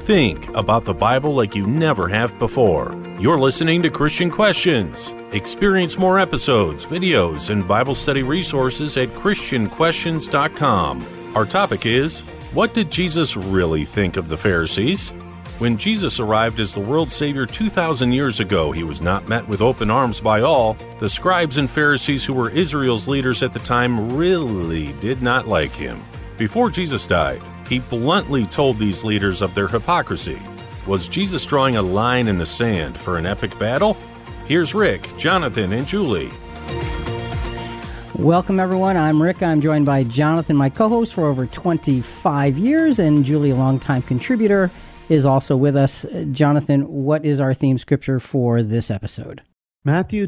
Think about the Bible like you never have before. You're listening to Christian Questions. Experience more episodes, videos, and Bible study resources at ChristianQuestions.com. Our topic is, what did Jesus really think of the Pharisees? When Jesus arrived as the world's Savior 2,000 years ago, he was not met with open arms by all. The scribes and Pharisees, who were Israel's leaders at the time, really did not like him. Before Jesus died, he bluntly told these leaders of their hypocrisy. Was Jesus drawing a line in the sand for an epic battle? Here's Rick, Jonathan, and Julie. Welcome, everyone. I'm Rick. I'm joined by Jonathan, my co-host for over 25 years, and Julie, a longtime contributor, is also with us. Jonathan, what is our theme scripture for this episode? Matthew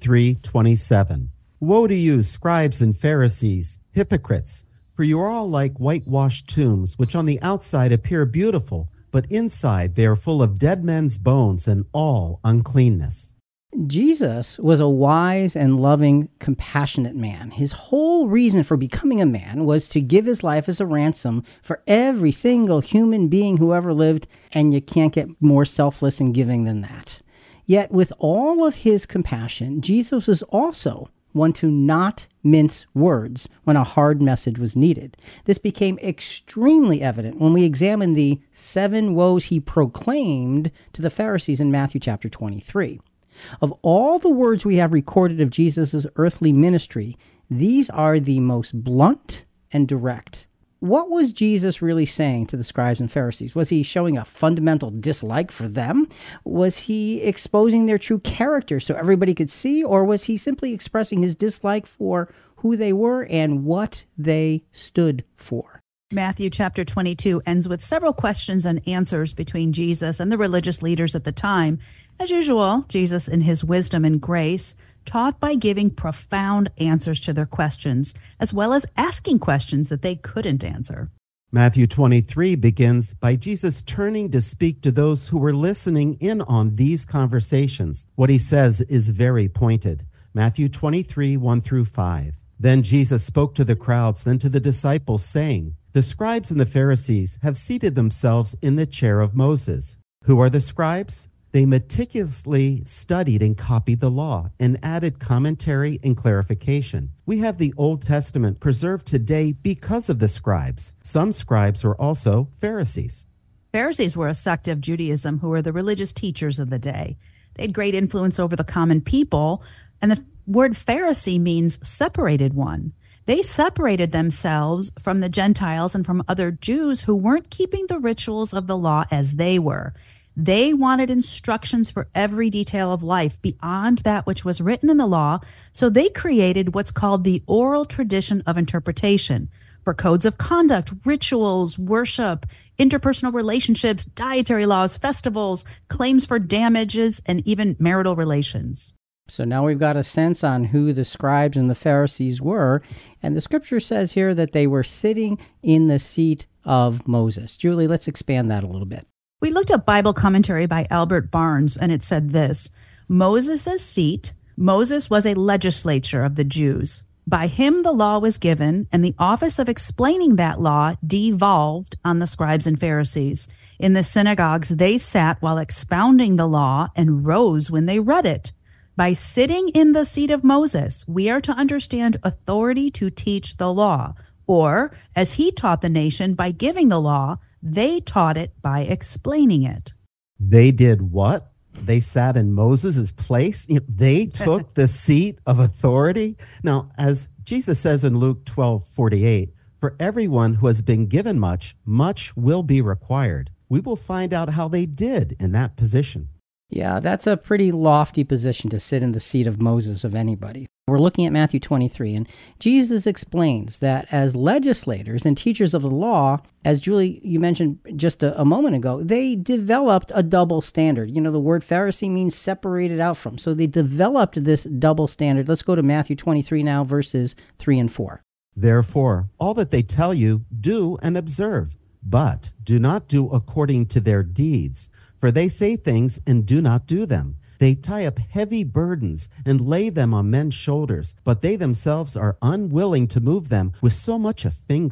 23:27. Woe to you, scribes and Pharisees, hypocrites! For you are all like whitewashed tombs, which on the outside appear beautiful, but inside they are full of dead men's bones and all uncleanness. Jesus was a wise and loving, compassionate man. His whole reason for becoming a man was to give his life as a ransom for every single human being who ever lived, and you can't get more selfless and giving than that. Yet with all of his compassion, Jesus was also one to not mince words when a hard message was needed. This became extremely evident when we examine the 7 woes he proclaimed to the Pharisees in Matthew chapter 23. Of all the words we have recorded of Jesus' earthly ministry, these are the most blunt and direct. What was Jesus really saying to the scribes and Pharisees? Was he showing a fundamental dislike for them? Was he exposing their true character so everybody could see? Or was he simply expressing his dislike for who they were and what they stood for? Matthew chapter 22 ends with several questions and answers between Jesus and the religious leaders at the time. As usual, Jesus, in his wisdom and grace, taught by giving profound answers to their questions, as well as asking questions that they couldn't answer. Matthew 23 begins by Jesus turning to speak to those who were listening in on these conversations. What he says is very pointed. Matthew 23, 1-5. Then Jesus spoke to the crowds, then to the disciples, saying, The scribes and the Pharisees have seated themselves in the chair of Moses. Who are the scribes? They meticulously studied and copied the law and added commentary and clarification. We have the Old Testament preserved today because of the scribes. Some scribes were also Pharisees. Pharisees were a sect of Judaism who were the religious teachers of the day. They had great influence over the common people, and the word Pharisee means separated one. They separated themselves from the Gentiles and from other Jews who weren't keeping the rituals of the law as they were. They wanted instructions for every detail of life beyond that which was written in the law, so they created what's called the oral tradition of interpretation for codes of conduct, rituals, worship, interpersonal relationships, dietary laws, festivals, claims for damages, and even marital relations. So now we've got a sense on who the scribes and the Pharisees were, and the scripture says here that they were sitting in the seat of Moses. Julie, let's expand that a little bit. We looked up Bible commentary by Albert Barnes, and it said this: Moses' seat. Moses was a legislature of the Jews. By him the law was given, and the office of explaining that law devolved on the scribes and Pharisees. In the synagogues, they sat while expounding the law and rose when they read it. By sitting in the seat of Moses, we are to understand authority to teach the law, or, as he taught the nation by giving the law, they taught it by explaining it. They did what? They sat in Moses' place? They took the seat of authority? Now, as Jesus says in Luke 12:48, for everyone who has been given much, much will be required. We will find out how they did in that position. Yeah, that's a pretty lofty position to sit in the seat of Moses of anybody. We're looking at Matthew 23, and Jesus explains that as legislators and teachers of the law, as Julie, you mentioned just a moment ago, they developed a double standard. You know, the word Pharisee means separated out from. So they developed this double standard. Let's go to Matthew 23 now, verses 3 and 4. Therefore, all that they tell you, do and observe, but do not do according to their deeds. For they say things and do not do them. They tie up heavy burdens and lay them on men's shoulders, but they themselves are unwilling to move them with so much a finger.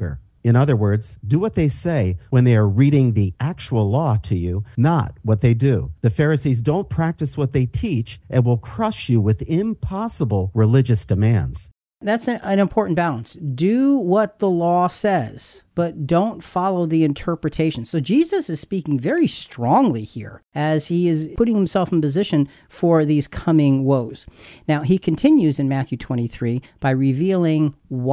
In other words, do what they say when they are reading the actual law to you, not what they do. The Pharisees don't practice what they teach and will crush you with impossible religious demands. That's an important balance. Do what the law says, but don't follow the interpretation. So Jesus is speaking very strongly here as he is putting himself in position for these coming woes. Now, he continues in Matthew 23 by revealing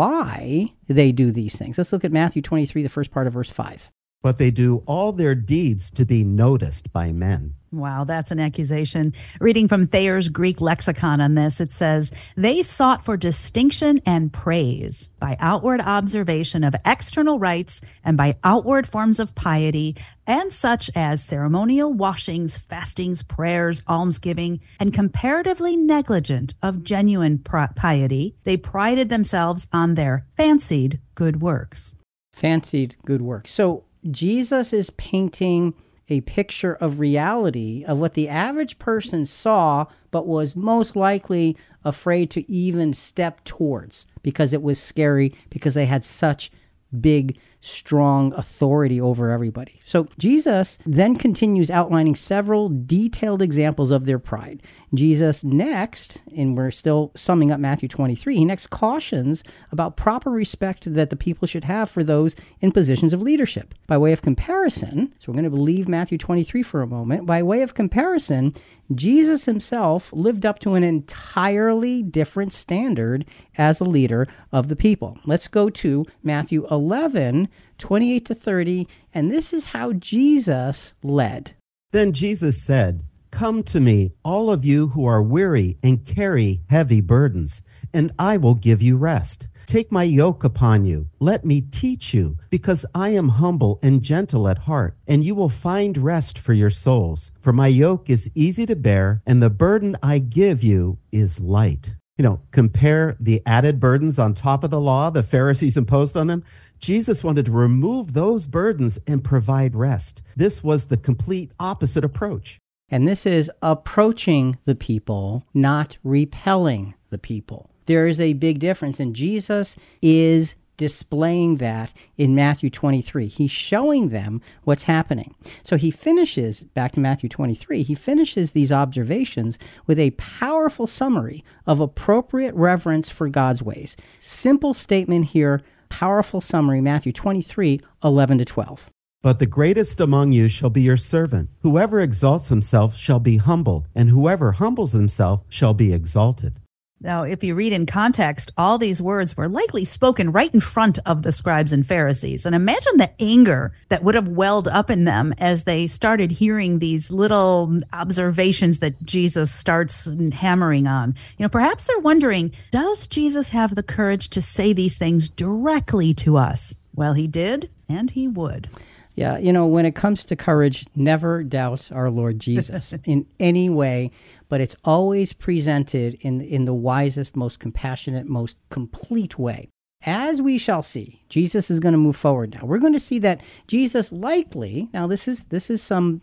why they do these things. Let's look at Matthew 23, the first part of verse 5. But they do all their deeds to be noticed by men. Wow, that's an accusation. Reading from Thayer's Greek lexicon on this, it says, they sought for distinction and praise by outward observation of external rites and by outward forms of piety, and such as ceremonial washings, fastings, prayers, almsgiving, and comparatively negligent of genuine piety, they prided themselves on their fancied good works. Fancied good works. So Jesus is painting a picture of reality of what the average person saw, but was most likely afraid to even step towards because it was scary, because they had such big, strong authority over everybody. So Jesus then continues outlining several detailed examples of their pride. Jesus next, and we're still summing up Matthew 23, he next cautions about proper respect that the people should have for those in positions of leadership. By way of comparison, so we're going to leave Matthew 23 for a moment, by way of comparison, Jesus himself lived up to an entirely different standard as a leader of the people. Let's go to Matthew 11, 28 to 30, and this is how Jesus led. Then Jesus said, "Come to me, all of you who are weary and carry heavy burdens, and I will give you rest. Take my yoke upon you. Let me teach you, because I am humble and gentle at heart, and you will find rest for your souls. For my yoke is easy to bear, and the burden I give you is light." Compare the added burdens on top of the law the Pharisees imposed on them. Jesus wanted to remove those burdens and provide rest. This was the complete opposite approach. And this is approaching the people, not repelling the people. There is a big difference, and Jesus is displaying that in Matthew 23. He's showing them what's happening. So he finishes, back to Matthew 23, he finishes these observations with a powerful summary of appropriate reverence for God's ways. Simple statement here, powerful summary, Matthew 23, 11 to 12. But the greatest among you shall be your servant. Whoever exalts himself shall be humbled, and whoever humbles himself shall be exalted. Now, if you read in context, all these words were likely spoken right in front of the scribes and Pharisees. And imagine the anger that would have welled up in them as they started hearing these little observations that Jesus starts hammering on. Perhaps they're wondering, does Jesus have the courage to say these things directly to us? Well, he did, and he would. Yeah, when it comes to courage, never doubt our Lord Jesus in any way, but it's always presented in the wisest, most compassionate, most complete way. As we shall see, Jesus is going to move forward now. We're going to see that Jesus likely, now this is some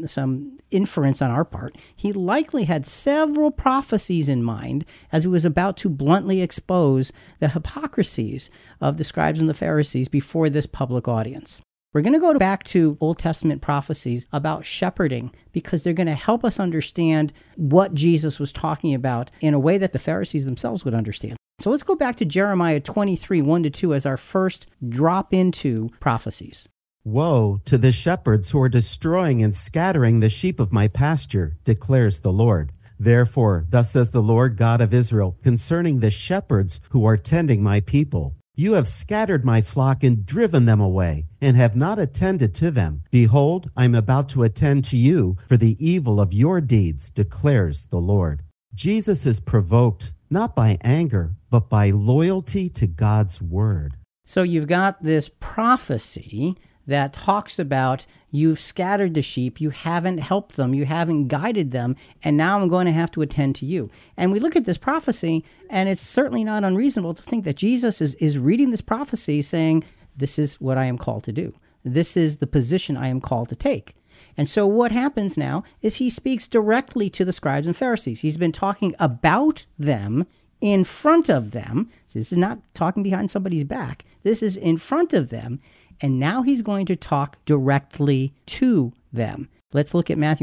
inference on our part, he likely had several prophecies in mind as he was about to bluntly expose the hypocrisies of the scribes and the Pharisees before this public audience. We're going to go back to Old Testament prophecies about shepherding because they're going to help us understand what Jesus was talking about in a way that the Pharisees themselves would understand. So let's go back to Jeremiah 23, 1-2 as our first drop into prophecies. Woe to the shepherds who are destroying and scattering the sheep of my pasture, declares the Lord. Therefore, thus says the Lord God of Israel, concerning the shepherds who are tending my people. You have scattered my flock and driven them away, and have not attended to them. Behold, I am about to attend to you for the evil of your deeds, declares the Lord. Jesus is provoked not by anger, but by loyalty to God's word. So you've got this prophecy that talks about you've scattered the sheep, you haven't helped them, you haven't guided them, and now I'm going to have to attend to you. And we look at this prophecy, and it's certainly not unreasonable to think that Jesus is reading this prophecy saying, this is what I am called to do. This is the position I am called to take. And so what happens now is he speaks directly to the scribes and Pharisees. He's been talking about them in front of them. This is not talking behind somebody's back. This is in front of them. And now he's going to talk directly to them. Let's look at Matthew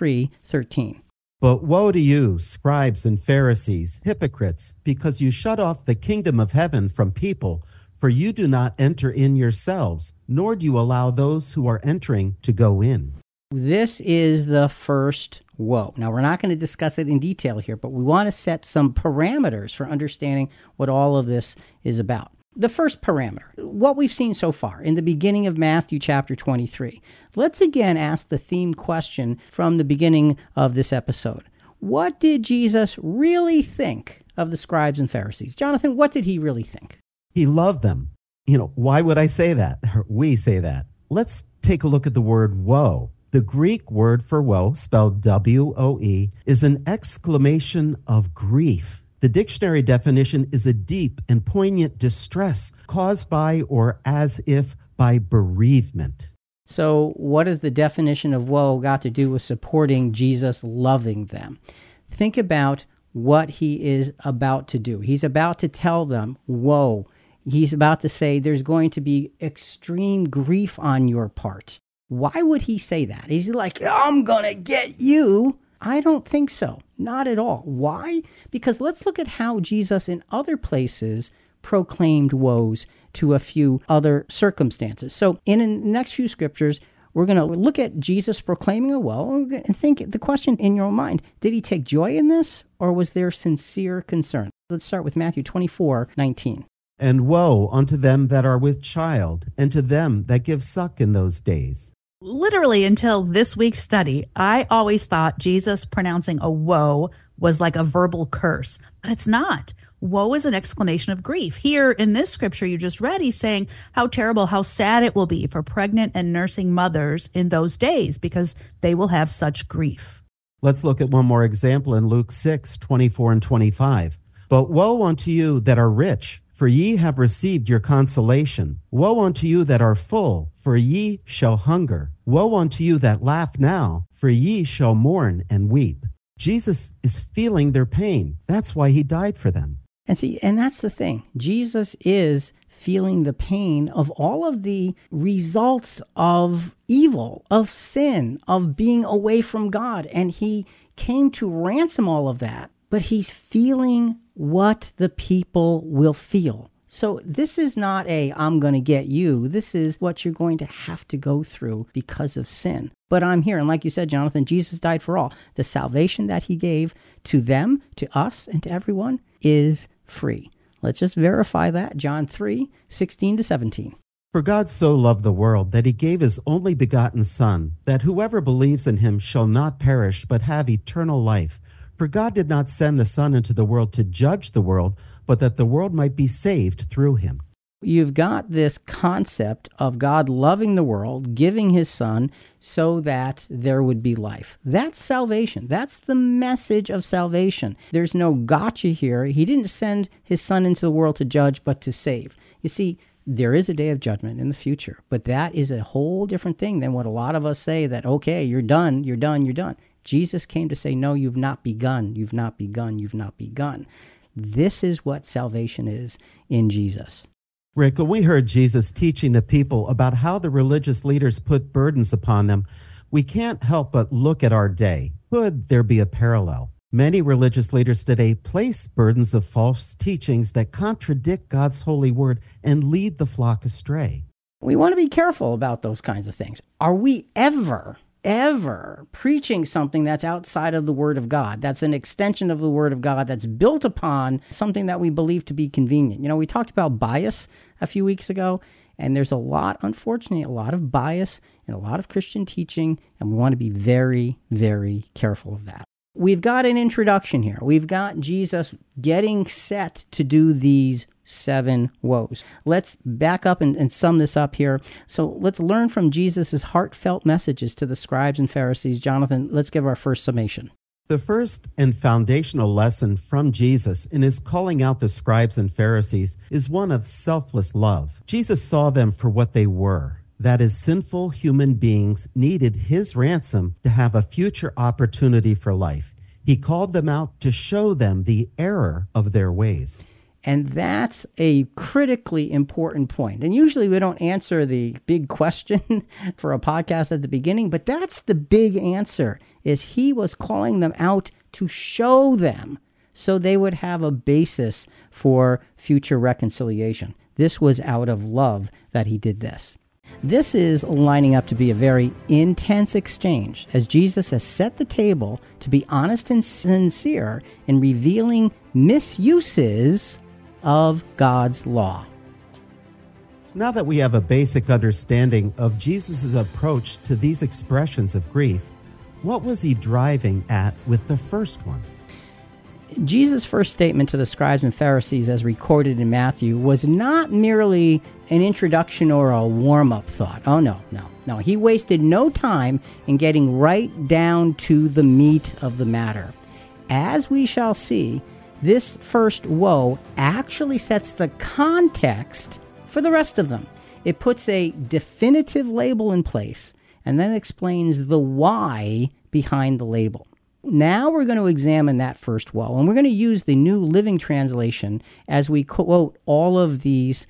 23:13. But woe to you, scribes and Pharisees, hypocrites, because you shut off the kingdom of heaven from people, for you do not enter in yourselves, nor do you allow those who are entering to go in. This is the first woe. Now, we're not going to discuss it in detail here, but we want to set some parameters for understanding what all of this is about. The first parameter, what we've seen so far in the beginning of Matthew chapter 23. Let's again ask the theme question from the beginning of this episode. What did Jesus really think of the scribes and Pharisees? Jonathan, what did he really think? He loved them. Why would I say that? We say that. Let's take a look at the word woe. The Greek word for woe, spelled W-O-E, is an exclamation of grief. The dictionary definition is a deep and poignant distress caused by or as if by bereavement. So what does the definition of woe got to do with supporting Jesus loving them? Think about what he is about to do. He's about to tell them, woe. He's about to say there's going to be extreme grief on your part. Why would he say that? He's like, I'm going to get you. I don't think so. Not at all. Why? Because let's look at how Jesus in other places proclaimed woes to a few other circumstances. So in the next few scriptures, we're going to look at Jesus proclaiming a woe and think the question in your mind, did he take joy in this or was there sincere concern? Let's start with Matthew 24:19. And woe unto them that are with child, and to them that give suck in those days. Literally until this week's study, I always thought Jesus pronouncing a woe was like a verbal curse, but it's not. Woe is an exclamation of grief. Here in this scripture you just read, he's saying how terrible, how sad it will be for pregnant and nursing mothers in those days because they will have such grief. Let's look at one more example in Luke 6:24 and 25. But woe unto you that are rich, for ye have received your consolation. Woe unto you that are full, for ye shall hunger. Woe unto you that laugh now, for ye shall mourn and weep. Jesus is feeling their pain. That's why he died for them. And that's the thing. Jesus is feeling the pain of all of the results of evil, of sin, of being away from God. And he came to ransom all of that. But he's feeling what the people will feel. So this is not I'm going to get you. This is what you're going to have to go through because of sin. But I'm here. And like you said, Jonathan, Jesus died for all. The salvation that he gave to them, to us, and to everyone is free. Let's just verify that. John 3:16 to 17. For God so loved the world that he gave his only begotten Son, that whoever believes in him shall not perish, but have eternal life. For God did not send the Son into the world to judge the world, but that the world might be saved through him. You've got this concept of God loving the world, giving his Son so that there would be life. That's salvation. That's the message of salvation. There's no gotcha here. He didn't send his Son into the world to judge, but to save. You see, there is a day of judgment in the future, but that is a whole different thing than what a lot of us say that, okay, you're done, you're done, you're done. Jesus came to say, no, you've not begun, you've not begun, you've not begun. This is what salvation is in Jesus. Rick, when we heard Jesus teaching the people about how the religious leaders put burdens upon them, we can't help but look at our day. Could there be a parallel? Many religious leaders today place burdens of false teachings that contradict God's holy word and lead the flock astray. We want to be careful about those kinds of things. Are we ever preaching something that's outside of the Word of God, that's an extension of the Word of God, that's built upon something that we believe to be convenient? You know, we talked about bias a few weeks ago, and there's unfortunately, a lot of bias in a lot of Christian teaching, and we want to be very, very careful of that. We've got an introduction here. We've got Jesus getting set to do these 7 woes. Let's back up and sum this up here. So let's learn from Jesus' heartfelt messages to the scribes and Pharisees. Jonathan, let's give our first summation. The first and foundational lesson from Jesus in his calling out the scribes and Pharisees is one of selfless love. Jesus saw them for what they were. That is, sinful human beings needed his ransom to have a future opportunity for life. He called them out to show them the error of their ways. And that's a critically important point. And usually we don't answer the big question for a podcast at the beginning, but that's the big answer, is he was calling them out to show them so they would have a basis for future reconciliation. This was out of love that he did this. This is lining up to be a very intense exchange, as Jesus has set the table to be honest and sincere in revealing misuses of God's law. Now that we have a basic understanding of Jesus' approach to these expressions of grief, what was he driving at with the first one? Jesus' first statement to the scribes and Pharisees, as recorded in Matthew, was not merely an introduction or a warm-up thought. Oh, no. He wasted no time in getting right down to the meat of the matter. As we shall see, this first woe actually sets the context for the rest of them. It puts a definitive label in place and then explains the why behind the label. Now we're going to examine that first woe, and we're going to use the New Living Translation as we quote all of these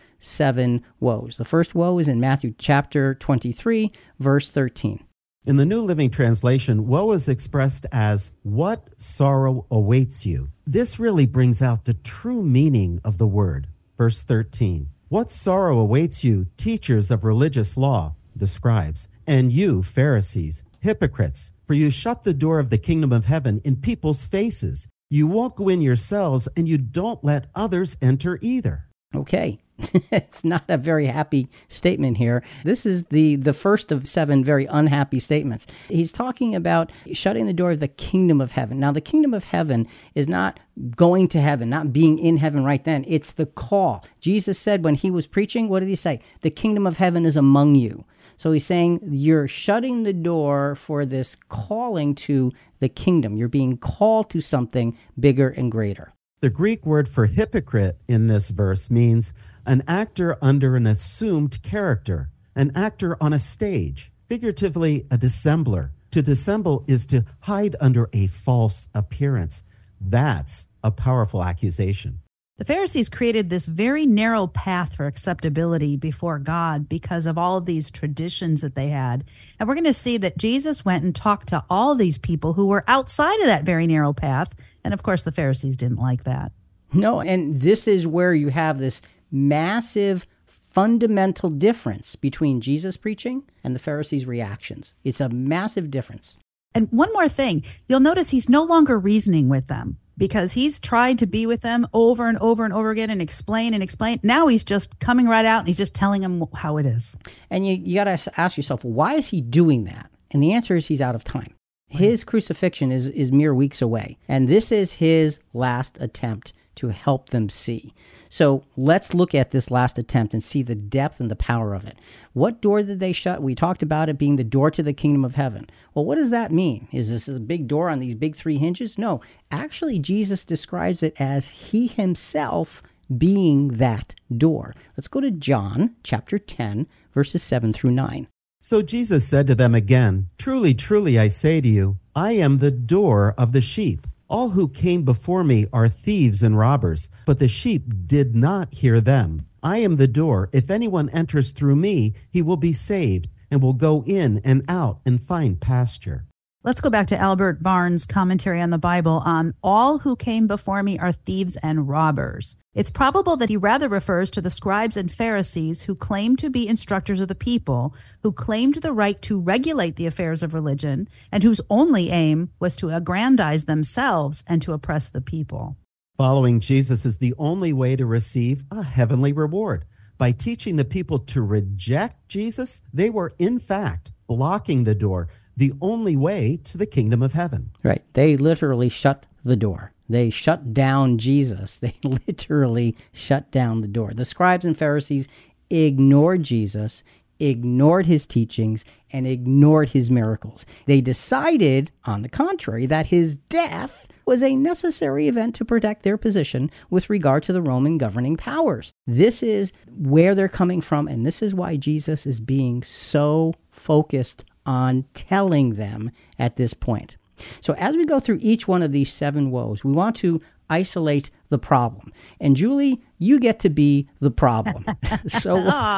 7 woes. The first woe is in Matthew chapter 23, verse 13. In the New Living Translation, woe is expressed as, "What sorrow awaits you?" This really brings out the true meaning of the word. Verse 13, "What sorrow awaits you, teachers of religious law," the scribes, "and you, Pharisees, hypocrites, for you shut the door of the kingdom of heaven in people's faces. You won't go in yourselves, and you don't let others enter either." Okay. It's not a very happy statement here. This is the first of 7 very unhappy statements. He's talking about shutting the door of the kingdom of heaven. Now, the kingdom of heaven is not going to heaven, not being in heaven right then. It's the call. Jesus said when he was preaching, what did he say? The kingdom of heaven is among you. So he's saying you're shutting the door for this calling to the kingdom. You're being called to something bigger and greater. The Greek word for hypocrite in this verse means an actor under an assumed character, an actor on a stage, figuratively a dissembler. To dissemble is to hide under a false appearance. That's a powerful accusation. The Pharisees created this very narrow path for acceptability before God because of all of these traditions that they had. And we're going to see that Jesus went and talked to all these people who were outside of that very narrow path. And of course, the Pharisees didn't like that. No, and this is where you have this massive fundamental difference between Jesus' preaching and the Pharisees' reactions. It's a massive difference. And one more thing, you'll notice he's no longer reasoning with them because he's tried to be with them over and over and over again and explain. Now he's just coming right out and he's just telling them how it is. And you got to ask yourself, why is he doing that? And the answer is he's out of time. His crucifixion is mere weeks away. And this is his last attempt to help them see. So let's look at this last attempt and see the depth and the power of it. What door did they shut? We talked about it being the door to the kingdom of heaven. Well, what does that mean? Is this a big door on these big 3 hinges? No. Actually, Jesus describes it as he himself being that door. Let's go to John chapter 10, verses 7 through 9. So Jesus said to them again, "Truly, truly, I say to you, I am the door of the sheep. All who came before me are thieves and robbers, but the sheep did not hear them. I am the door. If anyone enters through me, he will be saved and will go in and out and find pasture." Let's go back to Albert Barnes' commentary on the Bible on all who came before me are thieves and robbers. It's probable that he rather refers to the scribes and Pharisees who claimed to be instructors of the people, who claimed the right to regulate the affairs of religion, and whose only aim was to aggrandize themselves and to oppress the people. Following Jesus is the only way to receive a heavenly reward. By teaching the people to reject Jesus, they were in fact blocking the door, the only way to the kingdom of heaven. Right. They literally shut the door. They shut down Jesus. They literally shut down the door. The scribes and Pharisees ignored Jesus, ignored his teachings, and ignored his miracles. They decided, on the contrary, that his death was a necessary event to protect their position with regard to the Roman governing powers. This is where they're coming from, and this is why Jesus is being so focused on telling them at this point. So as we go through each one of these 7 woes, we want to isolate the problem. And Julie, you get to be the problem. So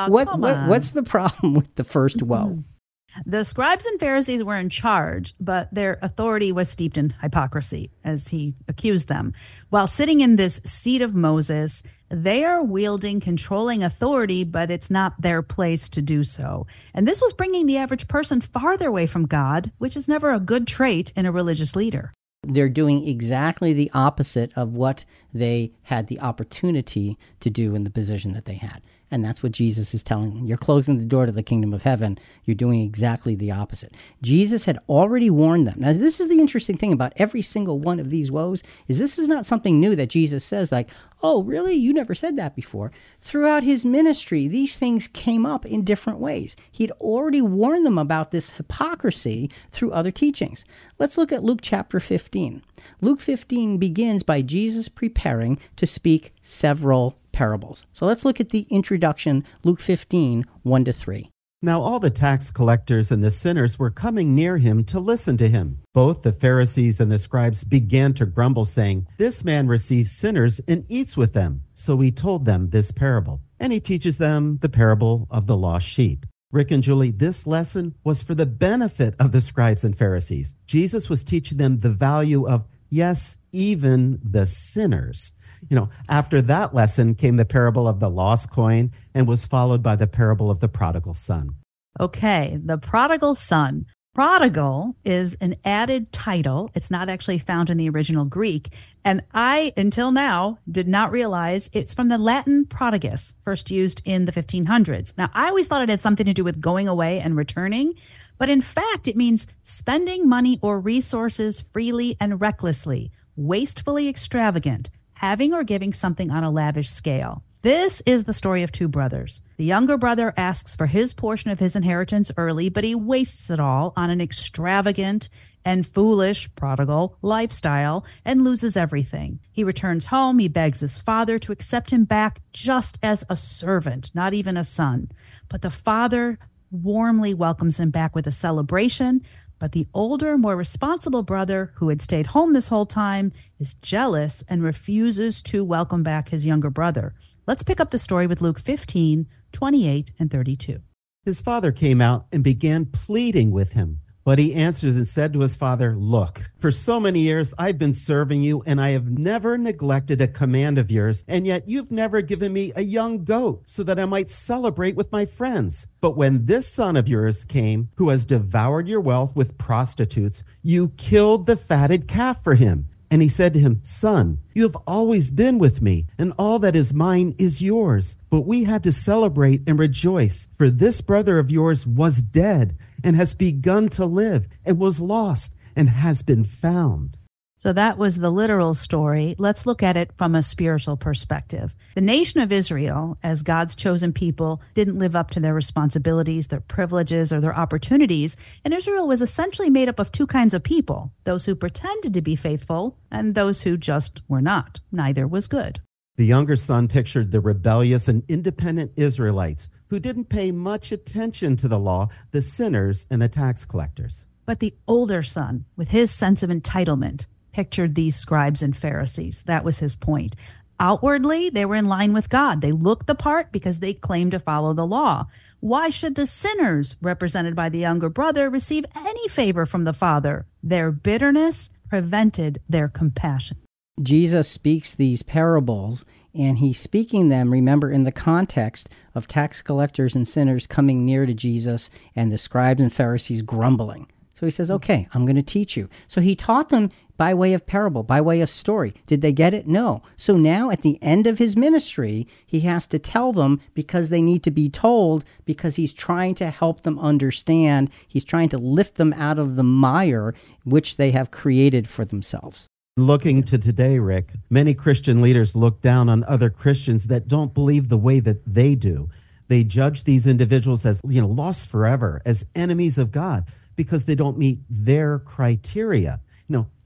what's the problem with the first woe? The scribes and Pharisees were in charge, but their authority was steeped in hypocrisy, as he accused them. While sitting in this seat of Moses, they are wielding controlling authority, but it's not their place to do so. And this was bringing the average person farther away from God, which is never a good trait in a religious leader. They're doing exactly the opposite of what they had the opportunity to do in the position that they had. And that's what Jesus is telling them. You're closing the door to the kingdom of heaven. You're doing exactly the opposite. Jesus had already warned them. Now, this is the interesting thing about every single one of these woes, is this is not something new that Jesus says like, oh, really? You never said that before. Throughout his ministry, these things came up in different ways. He'd already warned them about this hypocrisy through other teachings. Let's look at Luke chapter 15. Luke 15 begins by Jesus preparing to speak several parables. So let's look at the introduction, Luke 15, 1-3. Now all the tax collectors and the sinners were coming near him to listen to him. Both the Pharisees and the scribes began to grumble, saying, "This man receives sinners and eats with them." So he told them this parable. And he teaches them the parable of the lost sheep. Rick and Julie, this lesson was for the benefit of the scribes and Pharisees. Jesus was teaching them the value of, yes, even the sinners. After that lesson came the parable of the lost coin and was followed by the parable of the prodigal son. Okay, the prodigal son. Prodigal is an added title. It's not actually found in the original Greek. And I, until now, did not realize it's from the Latin prodigus, first used in the 1500s. Now, I always thought it had something to do with going away and returning, but in fact, it means spending money or resources freely and recklessly, wastefully extravagant, having or giving something on a lavish scale. This is the story of 2 brothers. The younger brother asks for his portion of his inheritance early, but he wastes it all on an extravagant and foolish prodigal lifestyle and loses everything. He returns home. He begs his father to accept him back just as a servant, not even a son. But the father warmly welcomes him back with a celebration. But the older, more responsible brother, who had stayed home this whole time, is jealous and refuses to welcome back his younger brother. Let's pick up the story with Luke 15, 28 and 32. His father came out and began pleading with him. But he answered and said to his father, "Look, for so many years I've been serving you, and I have never neglected a command of yours, and yet you've never given me a young goat so that I might celebrate with my friends. But when this son of yours came, who has devoured your wealth with prostitutes, you killed the fatted calf for him." And he said to him, "Son, you have always been with me, and all that is mine is yours. But we had to celebrate and rejoice, for this brother of yours was dead and has begun to live, and was lost and has been found." So that was the literal story. Let's look at it from a spiritual perspective. The nation of Israel, as God's chosen people, didn't live up to their responsibilities, their privileges, or their opportunities. And Israel was essentially made up of 2 kinds of people, those who pretended to be faithful and those who just were not. Neither was good. The younger son pictured the rebellious and independent Israelites who didn't pay much attention to the law, the sinners and the tax collectors. But the older son, with his sense of entitlement, pictured these scribes and Pharisees. That was his point. Outwardly, they were in line with God. They looked the part because they claimed to follow the law. Why should the sinners, represented by the younger brother, receive any favor from the Father? Their bitterness prevented their compassion. Jesus speaks these parables, and he's speaking them, remember, in the context of tax collectors and sinners coming near to Jesus and the scribes and Pharisees grumbling. So he says, okay, I'm going to teach you. So he taught them by way of parable, by way of story. Did they get it? No. So now at the end of his ministry, he has to tell them because they need to be told, because he's trying to help them understand. He's trying to lift them out of the mire which they have created for themselves. Looking to today, Rick, many Christian leaders look down on other Christians that don't believe the way that they do. They judge these individuals as, lost forever, as enemies of God, because they don't meet their criteria.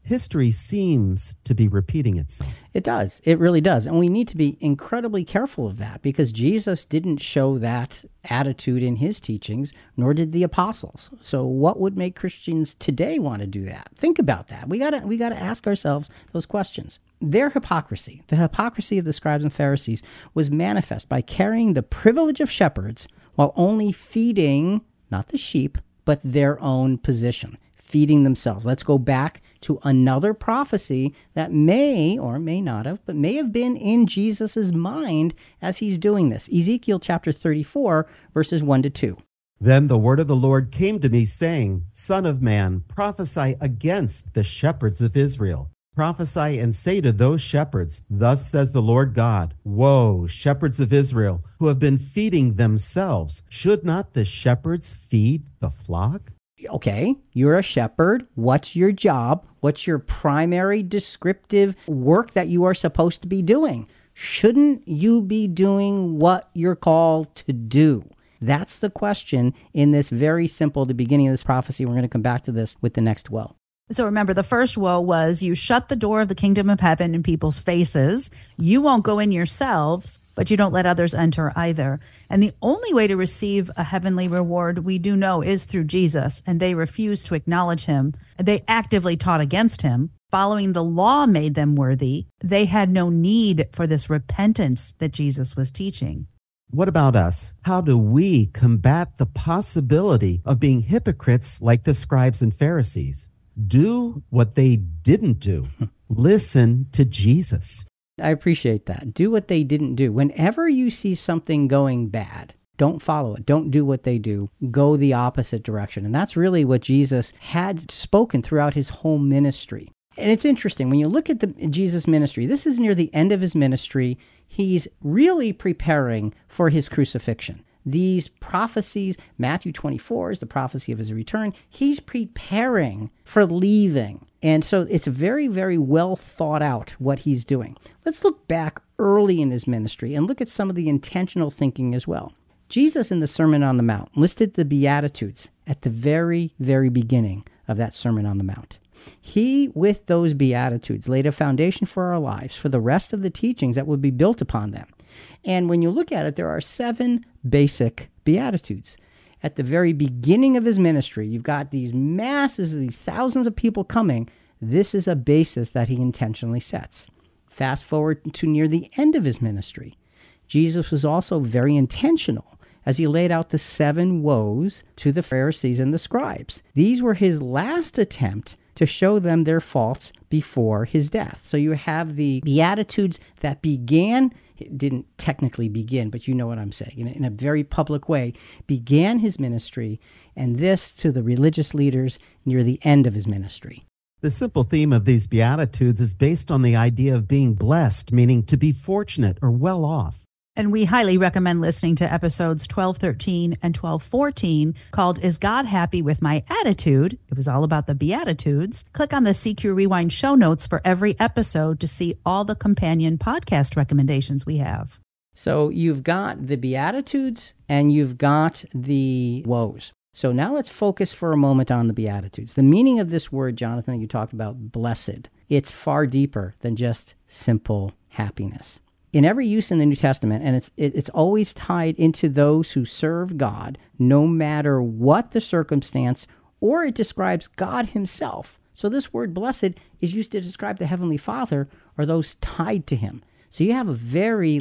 history seems to be repeating itself. It does. It really does. And we need to be incredibly careful of that because Jesus didn't show that attitude in his teachings, nor did the apostles. So what would make Christians today want to do that? Think about that. We gotta ask ourselves those questions. Their hypocrisy, the hypocrisy of the scribes and Pharisees, was manifest by carrying the privilege of shepherds while only feeding, not the sheep, but their own position, feeding themselves. Let's go back to another prophecy that may or may not have, but may have been in Jesus's mind as he's doing this. Ezekiel chapter 34, verses 1 to 2. Then the word of the Lord came to me, saying, Son of man, prophesy against the shepherds of Israel. Prophesy and say to those shepherds, Thus says the Lord God, Woe, shepherds of Israel, who have been feeding themselves. Should not the shepherds feed the flock? Okay, you're a shepherd. What's your job? What's your primary descriptive work that you are supposed to be doing? Shouldn't you be doing what you're called to do? That's the question in this very simple, the beginning of this prophecy. We're going to come back to this with the next woe. So remember, the first woe was you shut the door of the kingdom of heaven in people's faces. You won't go in yourselves, but you don't let others enter either. And the only way to receive a heavenly reward, we do know, is through Jesus. And they refused to acknowledge him. They actively taught against him. Following the law made them worthy. They had no need for this repentance that Jesus was teaching. What about us? How do we combat the possibility of being hypocrites like the scribes and Pharisees? Do what they didn't do. Listen to Jesus. I appreciate that. Do what they didn't do. Whenever you see something going bad, don't follow it. Don't do what they do. Go the opposite direction. And that's really what Jesus had spoken throughout his whole ministry. And it's interesting, when you look at Jesus' ministry, this is near the end of his ministry. He's really preparing for his crucifixion. These prophecies, Matthew 24 is the prophecy of his return. He's preparing for leaving. And so it's very, very well thought out what he's doing. Let's look back early in his ministry and look at some of the intentional thinking as well. Jesus in the Sermon on the Mount listed the Beatitudes at the very, very beginning of that Sermon on the Mount. He, with those Beatitudes, laid a foundation for our lives for the rest of the teachings that would be built upon them. And when you look at it, there are 7 basic Beatitudes. At the very beginning of his ministry, you've got these masses, these thousands of people coming. This is a basis that he intentionally sets. Fast forward to near the end of his ministry. Jesus was also very intentional as he laid out the 7 woes to the Pharisees and the scribes. These were his last attempt to show them their faults before his death. So you have the Beatitudes that began, it didn't technically begin, but you know what I'm saying, in a very public way, began his ministry, and this to the religious leaders near the end of his ministry. The simple theme of these Beatitudes is based on the idea of being blessed, meaning to be fortunate or well off. And we highly recommend listening to episodes 1213 and 1214 called Is God Happy With My Attitude? It was all about the Beatitudes. Click on the CQ Rewind show notes for every episode to see all the companion podcast recommendations we have. So you've got the Beatitudes and you've got the woes. So now let's focus for a moment on the Beatitudes. The meaning of this word, Jonathan, that you talked about, blessed, it's far deeper than just simple happiness. In every use in the New Testament, and it's always tied into those who serve God, no matter what the circumstance, or it describes God himself. So this word blessed is used to describe the Heavenly Father or those tied to him. So you have a very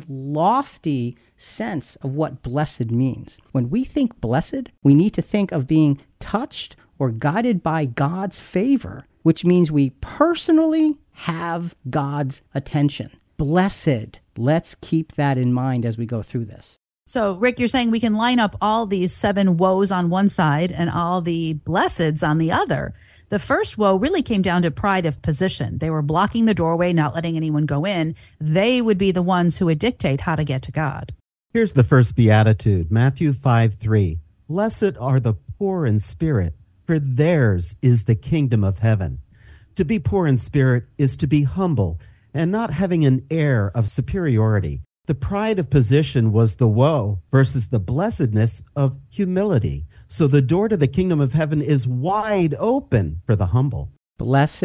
lofty sense of what blessed means. When we think blessed, we need to think of being touched or guided by God's favor, which means we personally have God's attention. Blessed. Let's keep that in mind as we go through this. So, Rick, you're saying we can line up all these 7 woes on one side and all the blesseds on the other. The first woe really came down to pride of position. They were blocking the doorway, not letting anyone go in. They would be the ones who would dictate how to get to God. Here's the first Beatitude, Matthew 5:3. Blessed are the poor in spirit, for theirs is the kingdom of heaven. To be poor in spirit is to be humble and not having an air of superiority. The pride of position was the woe versus the blessedness of humility. So the door to the kingdom of heaven is wide open for the humble. Blessed.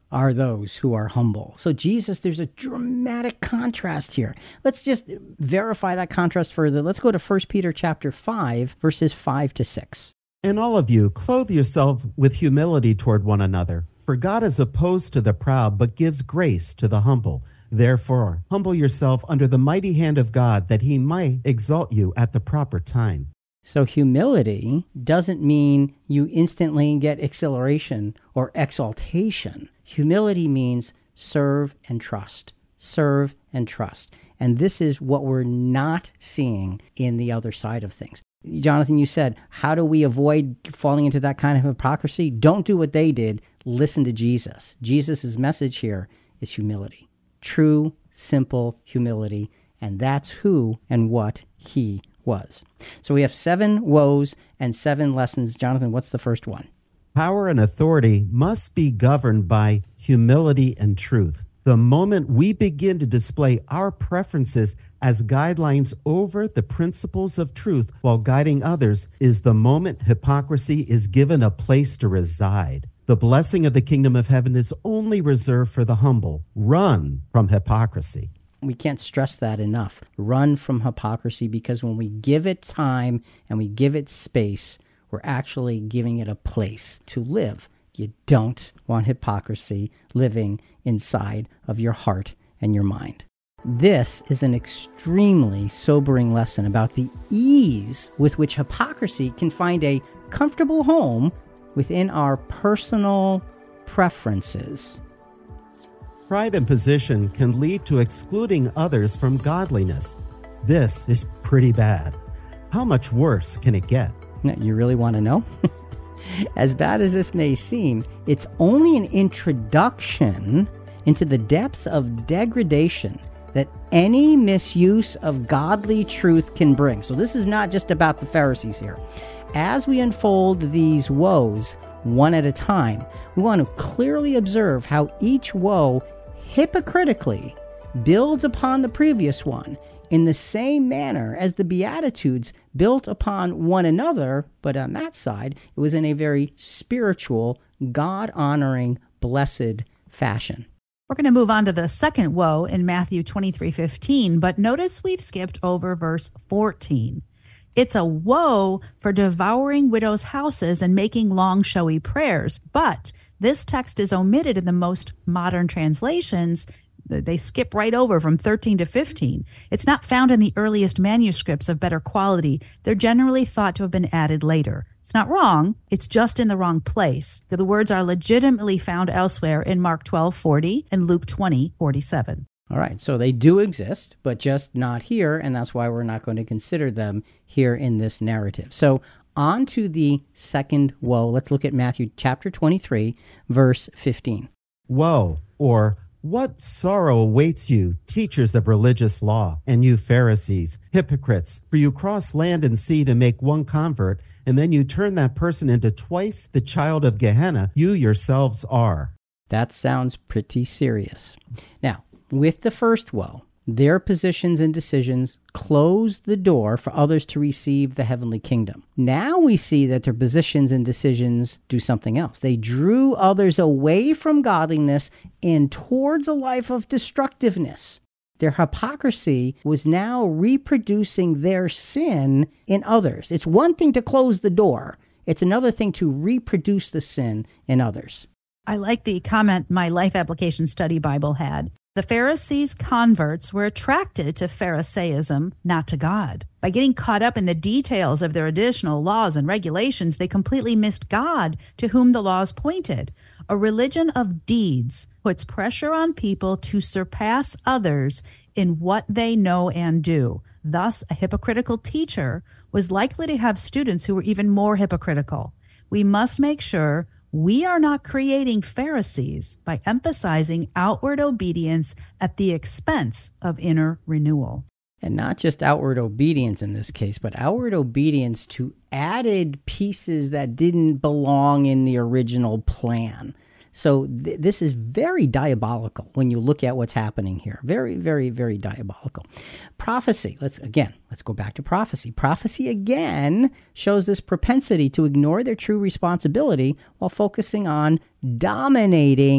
are those who are humble. So Jesus, there's a dramatic contrast here. Let's just verify that contrast further. Let's go to 1 Peter chapter 5, verses 5 to 6. And all of you, clothe yourself with humility toward one another. For God is opposed to the proud, but gives grace to the humble. Therefore, humble yourself under the mighty hand of God, that he might exalt you at the proper time. So humility doesn't mean you instantly get exhilaration or exaltation. Humility means serve and trust. Serve and trust. And this is what we're not seeing in the other side of things. Jonathan, you said, how do we avoid falling into that kind of hypocrisy? Don't do what they did. Listen to Jesus. Jesus' message here is humility. True, simple humility. And that's who and what he was. So we have 7 woes and 7 lessons. Jonathan, what's the first one? Power and authority must be governed by humility and truth. The moment we begin to display our preferences as guidelines over the principles of truth while guiding others is the moment hypocrisy is given a place to reside. The blessing of the kingdom of heaven is only reserved for the humble. Run from hypocrisy. We can't stress that enough. Run from hypocrisy, because when we give it time and we give it space, we're actually giving it a place to live. You don't want hypocrisy living inside of your heart and your mind. This is an extremely sobering lesson about the ease with which hypocrisy can find a comfortable home within our personal preferences. Pride and position can lead to excluding others from godliness. This is pretty bad. How much worse can it get? You really want to know? As bad as this may seem, it's only an introduction into the depth of degradation that any misuse of godly truth can bring. So this is not just about the Pharisees here. As we unfold these woes one at a time, we want to clearly observe how each woe hypocritically builds upon the previous one in the same manner as the Beatitudes built upon one another, but on that side, it was in a very spiritual, God-honoring, blessed fashion. We're going to move on to the second woe in Matthew 23:15, but notice we've skipped over verse 14. It's a woe for devouring widows' houses and making long, showy prayers, but this text is omitted in the most modern translations. They skip right over from 13 to 15. It's not found in the earliest manuscripts of better quality. They're generally thought to have been added later. It's not wrong. It's just in the wrong place. The words are legitimately found elsewhere in Mark 12:40 and Luke 20:47. All right, so they do exist, but just not here, and that's why we're not going to consider them here in this narrative. So on to the second woe. Let's look at Matthew chapter 23, verse 15. Woe, or what sorrow awaits you, teachers of religious law, and you Pharisees, hypocrites, for you cross land and sea to make one convert, and then you turn that person into twice the child of Gehenna you yourselves are. That sounds pretty serious. Now, with the first woe, their positions and decisions closed the door for others to receive the heavenly kingdom. Now we see that their positions and decisions do something else. They drew others away from godliness and towards a life of destructiveness. Their hypocrisy was now reproducing their sin in others. It's one thing to close the door. It's another thing to reproduce the sin in others. I like the comment my Life Application Study Bible had. The Pharisees' converts were attracted to Pharisaism, not to God. By getting caught up in the details of their additional laws and regulations, they completely missed God, to whom the laws pointed. A religion of deeds puts pressure on people to surpass others in what they know and do. Thus, a hypocritical teacher was likely to have students who were even more hypocritical. We must make sure we are not creating Pharisees by emphasizing outward obedience at the expense of inner renewal. And not just outward obedience in this case, but outward obedience to added pieces that didn't belong in the original plan. So this is very diabolical when you look at what's happening here. Very, very, very diabolical. Prophecy. Let's go back to prophecy. Prophecy again shows this propensity to ignore their true responsibility while focusing on dominating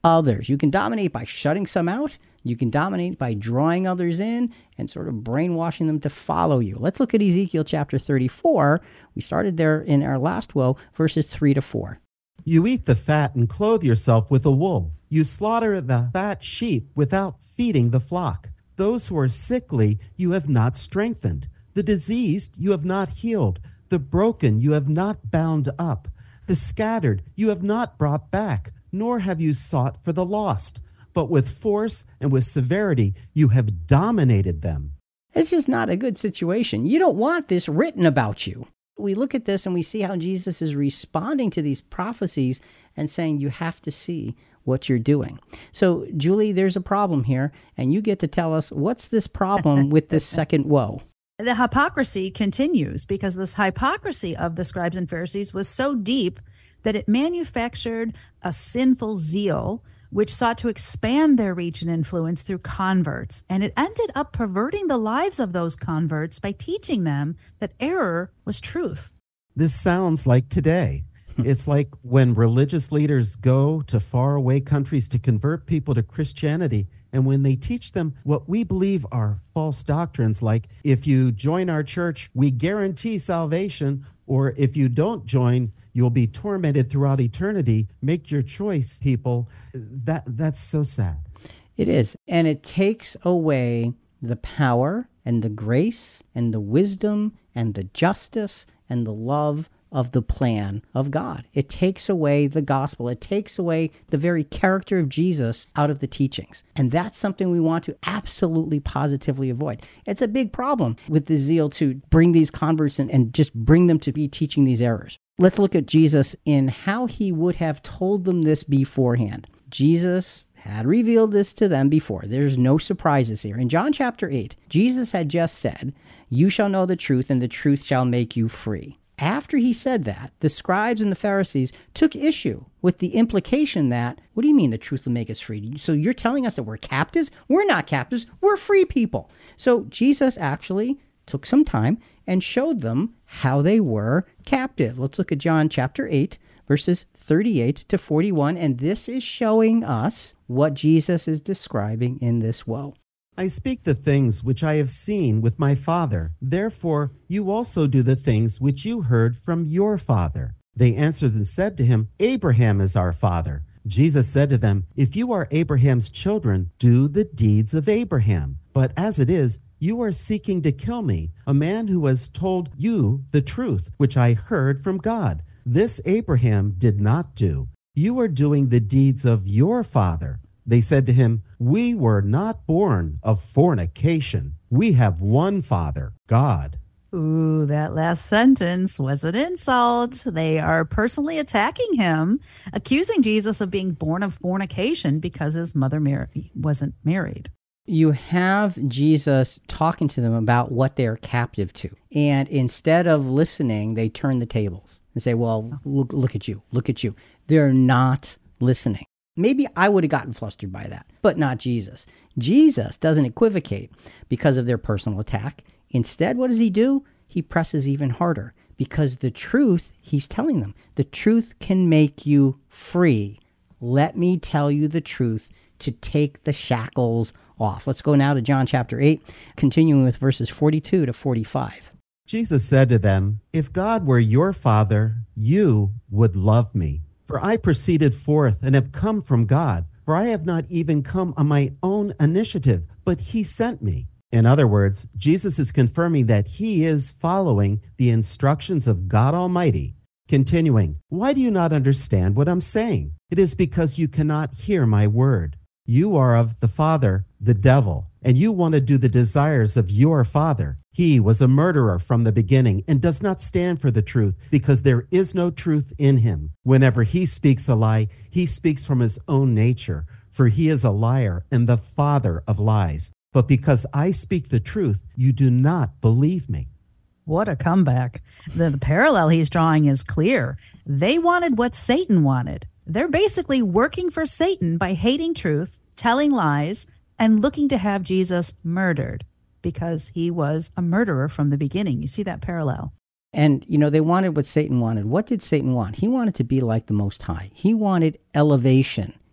others. You can dominate by shutting some out. You can dominate by drawing others in and sort of brainwashing them to follow you. Let's look at Ezekiel chapter 34. We started there in our last woe, verses 3 to 4. You eat the fat and clothe yourself with the wool. You slaughter the fat sheep without feeding the flock. Those who are sickly you have not strengthened. The diseased you have not healed. The broken you have not bound up. The scattered you have not brought back, nor have you sought for the lost. But with force and with severity you have dominated them. It's just not a good situation. You don't want this written about you. We look at this and we see how Jesus is responding to these prophecies and saying, you have to see what you're doing. So, Julie, there's a problem here, and you get to tell us, what's this problem with this second woe? The hypocrisy continues because this hypocrisy of the scribes and Pharisees was so deep that it manufactured a sinful zeal which sought to expand their reach and influence through converts. And it ended up perverting the lives of those converts by teaching them that error was truth. This sounds like today. It's like when religious leaders go to faraway countries to convert people to Christianity, and when they teach them what we believe are false doctrines, like if you join our church, we guarantee salvation, or if you don't join, you'll be tormented throughout eternity. Make your choice, people. That's so sad. It is. And it takes away the power and the grace and the wisdom and the justice and the love of the plan of God. It takes away the gospel. It takes away the very character of Jesus out of the teachings. And that's something we want to absolutely positively avoid. It's a big problem with the zeal to bring these converts in and just bring them to be teaching these errors. Let's look at Jesus in how he would have told them this beforehand. Jesus had revealed this to them before. There's no surprises here. In John chapter 8, Jesus had just said, "You shall know the truth, and the truth shall make you free." After he said that, the scribes and the Pharisees took issue with the implication that, what do you mean the truth will make us free? So you're telling us that we're captives? We're not captives. We're free people. So Jesus actually took some time and showed them how they were captive. Let's look at John chapter 8, verses 38 to 41. And this is showing us what Jesus is describing in this woe. I speak the things which I have seen with my Father. Therefore, you also do the things which you heard from your father. They answered and said to him, Abraham is our father. Jesus said to them, If you are Abraham's children, do the deeds of Abraham. But as it is, you are seeking to kill me, a man who has told you the truth, which I heard from God. This Abraham did not do. You are doing the deeds of your father. They said to him, We were not born of fornication. We have one Father, God. Ooh, that last sentence was an insult. They are personally attacking him, accusing Jesus of being born of fornication because his mother Mary wasn't married. You have Jesus talking to them about what they're captive to. And instead of listening, they turn the tables and say, well, look at you. Look at you. They're not listening. Maybe I would have gotten flustered by that, but not Jesus. Jesus doesn't equivocate because of their personal attack. Instead, what does he do? He presses even harder because the truth, he's telling them, the truth can make you free. Let me tell you the truth to take the shackles off. Let's go now to John chapter 8, continuing with verses 42 to 45. Jesus said to them, If God were your Father, you would love me. For I proceeded forth and have come from God. For I have not even come on my own initiative, but he sent me. In other words, Jesus is confirming that he is following the instructions of God Almighty. Continuing, why do you not understand what I'm saying? It is because you cannot hear my word. You are of the father, the devil, and you want to do the desires of your father. He was a murderer from the beginning and does not stand for the truth because there is no truth in him. Whenever he speaks a lie, he speaks from his own nature, for he is a liar and the father of lies. But because I speak the truth, you do not believe me. What a comeback. The parallel he's drawing is clear. They wanted what Satan wanted. They're basically working for Satan by hating truth, telling lies, and looking to have Jesus murdered because he was a murderer from the beginning. You see that parallel. And, they wanted what Satan wanted. What did Satan want? He wanted to be like the Most High. He wanted elevation.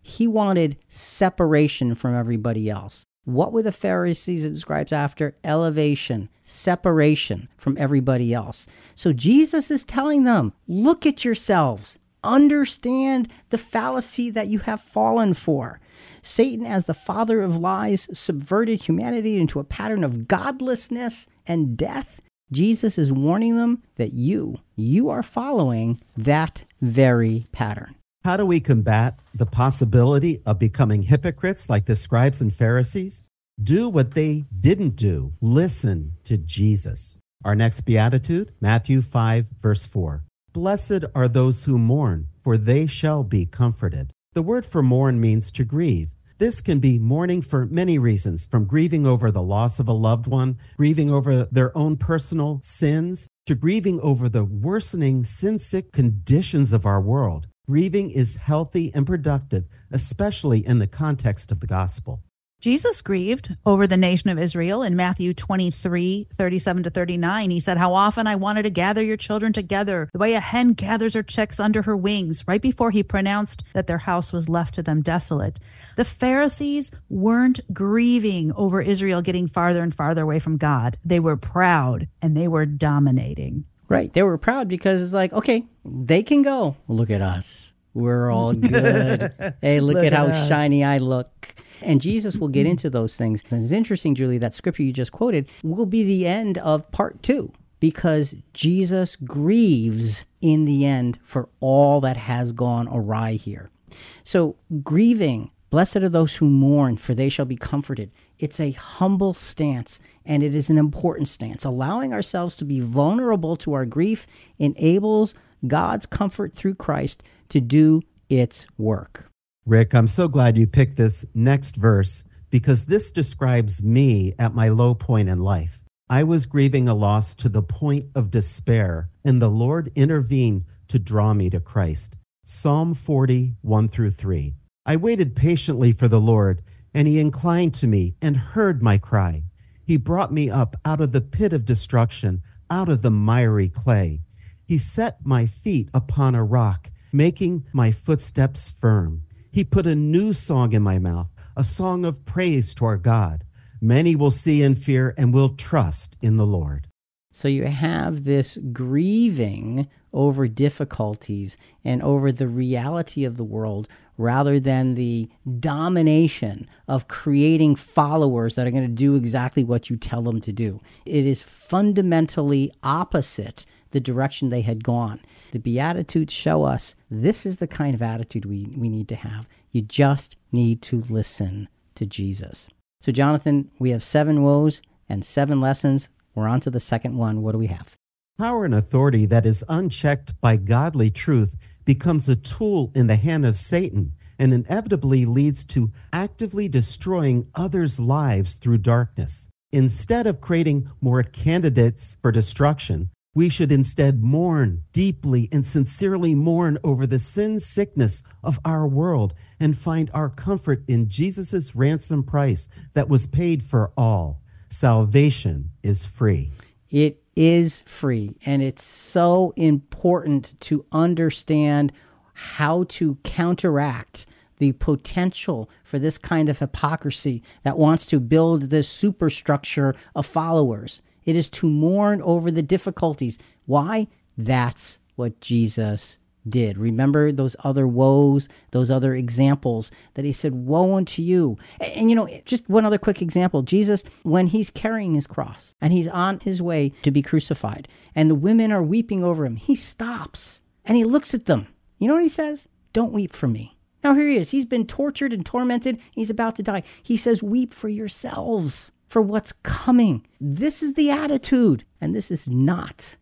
He wanted separation from everybody else. What were the Pharisees and scribes after? Elevation, separation from everybody else. So Jesus is telling them, look at yourselves. Understand the fallacy that you have fallen for. Satan, as the father of lies, subverted humanity into a pattern of godlessness and death. Jesus is warning them that you are following that very pattern. How do we combat the possibility of becoming hypocrites like the scribes and Pharisees? Do what they didn't do. Listen to Jesus. Our next beatitude, Matthew 5, verse 4. Blessed are those who mourn, for they shall be comforted. The word for mourn means to grieve. This can be mourning for many reasons, from grieving over the loss of a loved one, grieving over their own personal sins, to grieving over the worsening sin-sick conditions of our world. Grieving is healthy and productive, especially in the context of the gospel. Jesus grieved over the nation of Israel in Matthew 23, 37 to 39. He said, how often I wanted to gather your children together, the way a hen gathers her chicks under her wings, right before he pronounced that their house was left to them desolate. The Pharisees weren't grieving over Israel getting farther and farther away from God. They were proud and they were dominating. Right. They were proud because it's like, okay, they can go. Look at us. We're all good. Hey, look at how shiny I look. And Jesus will get into those things. And it's interesting, Julie, that scripture you just quoted will be the end of part 2, because Jesus grieves in the end for all that has gone awry here. So grieving, blessed are those who mourn, for they shall be comforted. It's a humble stance, and it is an important stance. Allowing ourselves to be vulnerable to our grief enables God's comfort through Christ to do its work. Rick, I'm so glad you picked this next verse because this describes me at my low point in life. I was grieving a loss to the point of despair, and the Lord intervened to draw me to Christ. Psalm 40, 1 through 3. I waited patiently for the Lord, and he inclined to me and heard my cry. He brought me up out of the pit of destruction, out of the miry clay. He set my feet upon a rock, making my footsteps firm. He put a new song in my mouth, a song of praise to our God. Many will see and fear and will trust in the Lord. So you have this grieving over difficulties and over the reality of the world rather than the domination of creating followers that are going to do exactly what you tell them to do. It is fundamentally opposite the direction they had gone. The Beatitudes show us this is the kind of attitude we need to have. You just need to listen to Jesus. So, Jonathan, we have 7 woes and 7 lessons. We're on to the second one. What do we have? Power and authority that is unchecked by godly truth becomes a tool in the hand of Satan and inevitably leads to actively destroying others' lives through darkness. Instead of creating more candidates for destruction, we should instead mourn deeply and sincerely mourn over the sin sickness of our world and find our comfort in Jesus' ransom price that was paid for all. Salvation is free. It is free, and it's so important to understand how to counteract the potential for this kind of hypocrisy that wants to build this superstructure of followers. It is to mourn over the difficulties. Why? That's what Jesus did. Remember those other woes, those other examples that he said, woe unto you. And just one other quick example. Jesus, when he's carrying his cross and he's on his way to be crucified and the women are weeping over him, he stops and he looks at them. You know what he says? Don't weep for me. Now here he is. He's been tortured and tormented. He's about to die. He says, weep for yourselves, for what's coming. This is the attitude. And this is not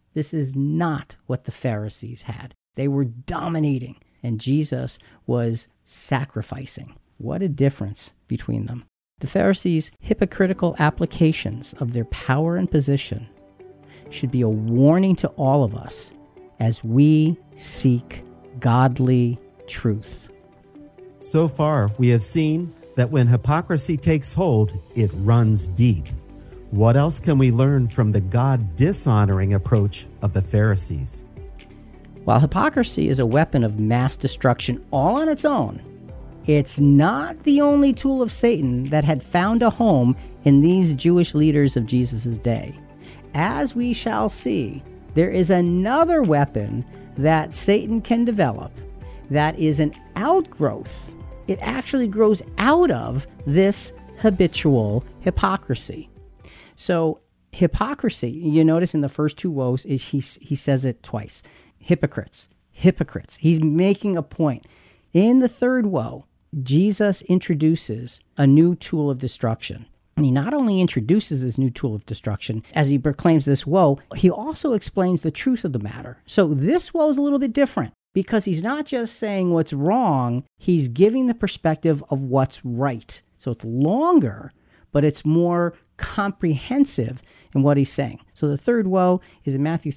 what the Pharisees had. They were dominating, and Jesus was sacrificing. What a difference between them. The Pharisees' hypocritical applications of their power and position should be a warning to all of us as we seek godly truth. So far, we have seen that when hypocrisy takes hold, it runs deep. What else can we learn from the God-dishonoring approach of the Pharisees? While hypocrisy is a weapon of mass destruction all on its own, it's not the only tool of Satan that had found a home in these Jewish leaders of Jesus' day. As we shall see, there is another weapon that Satan can develop that is an outgrowth. It actually grows out of this habitual hypocrisy. So hypocrisy, you notice in the first two woes, is he says it twice. Hypocrites. He's making a point. In the third woe, Jesus introduces a new tool of destruction. And he not only introduces this new tool of destruction as he proclaims this woe, he also explains the truth of the matter. So this woe is a little bit different because he's not just saying what's wrong, he's giving the perspective of what's right. So it's longer, but it's more comprehensive in what he's saying. So the third woe is in Matthew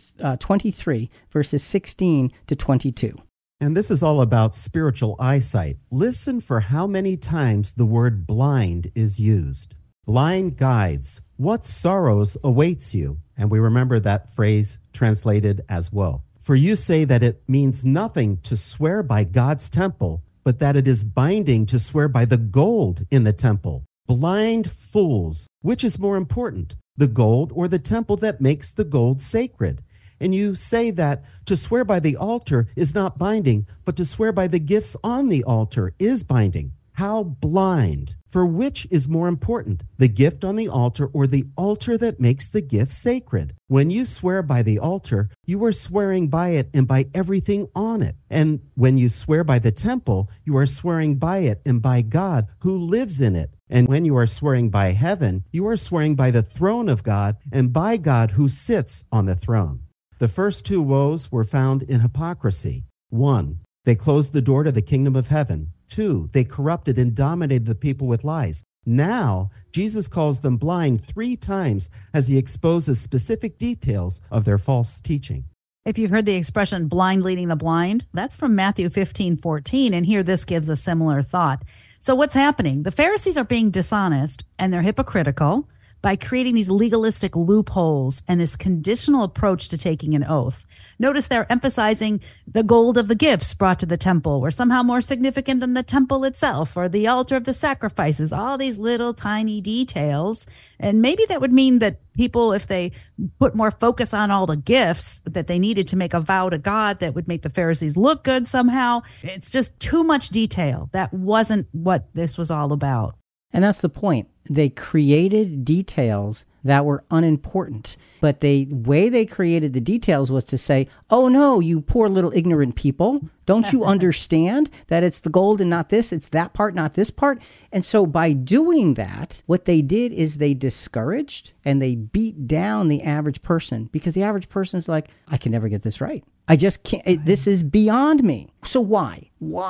23, verses 16 to 22. And this is all about spiritual eyesight. Listen for how many times the word blind is used. Blind guides, what sorrows awaits you? And we remember that phrase translated as woe. For you say that it means nothing to swear by God's temple, but that it is binding to swear by the gold in the temple. Blind fools, which is more important, the gold or the temple that makes the gold sacred? And you say that to swear by the altar is not binding, but to swear by the gifts on the altar is binding. How blind! For which is more important, the gift on the altar or the altar that makes the gift sacred? When you swear by the altar, you are swearing by it and by everything on it. And when you swear by the temple, you are swearing by it and by God who lives in it. And when you are swearing by heaven, you are swearing by the throne of God and by God who sits on the throne. The first two woes were found in hypocrisy. 1, they closed the door to the kingdom of heaven. 2, they corrupted and dominated the people with lies. Now, Jesus calls them blind 3 times as he exposes specific details of their false teaching. If you've heard the expression blind leading the blind, that's from Matthew 15:14, and here this gives a similar thought. So what's happening? The Pharisees are being dishonest and they're hypocritical by creating these legalistic loopholes and this conditional approach to taking an oath. Notice they're emphasizing the gold of the gifts brought to the temple were somehow more significant than the temple itself or the altar of the sacrifices, all these little tiny details. And maybe that would mean that people, if they put more focus on all the gifts that they needed to make a vow to God that would make the Pharisees look good somehow, it's just too much detail. That wasn't what this was all about. And that's the point. They created details that were unimportant. But the way they created the details was to say, oh no, you poor little ignorant people. Don't you understand that it's the gold and not this? It's that part, not this part. And so by doing that, what they did is they discouraged and they beat down the average person because the average person is like, I can never get this right. I just can't. This is beyond me. So why?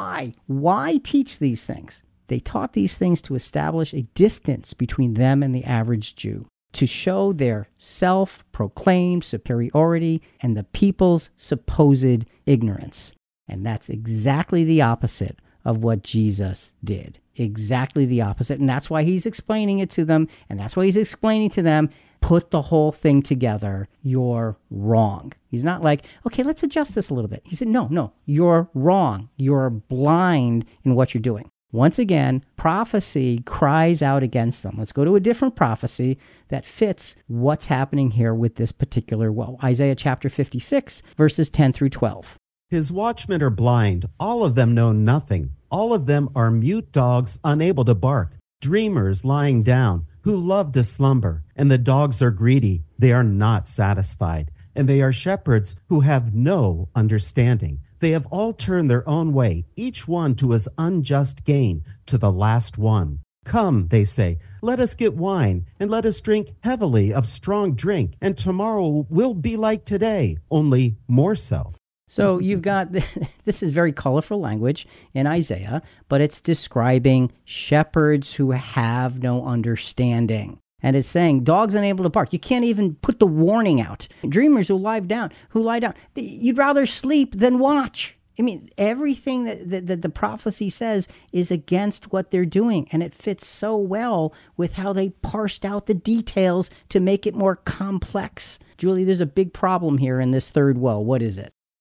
Why teach these things? They taught these things to establish a distance between them and the average Jew, to show their self-proclaimed superiority and the people's supposed ignorance. And that's exactly the opposite of what Jesus did. Exactly the opposite. And that's why he's explaining it to them. And that's why he's explaining to them, put the whole thing together. You're wrong. He's not like, okay, let's adjust this a little bit. He said, no, you're wrong. You're blind in what you're doing. Once again, prophecy cries out against them. Let's go to a different prophecy that fits what's happening here with this particular woe. Isaiah chapter 56, verses 10 through 12. His watchmen are blind. All of them know nothing. All of them are mute dogs unable to bark, dreamers lying down, who love to slumber. And the dogs are greedy. They are not satisfied. And they are shepherds who have no understanding. They have all turned their own way, each one to his unjust gain, to the last one. Come, they say, let us get wine, and let us drink heavily of strong drink, and tomorrow will be like today, only more so. So you've got, this is very colorful language in Isaiah, but it's describing shepherds who have no understanding. And it's saying dogs unable to bark. You can't even put the warning out. Dreamers who lie down. You'd rather sleep than watch. I mean, everything that the prophecy says is against what they're doing. And it fits so well with how they parsed out the details to make it more complex. Julie, there's a big problem here in this third woe. What is it?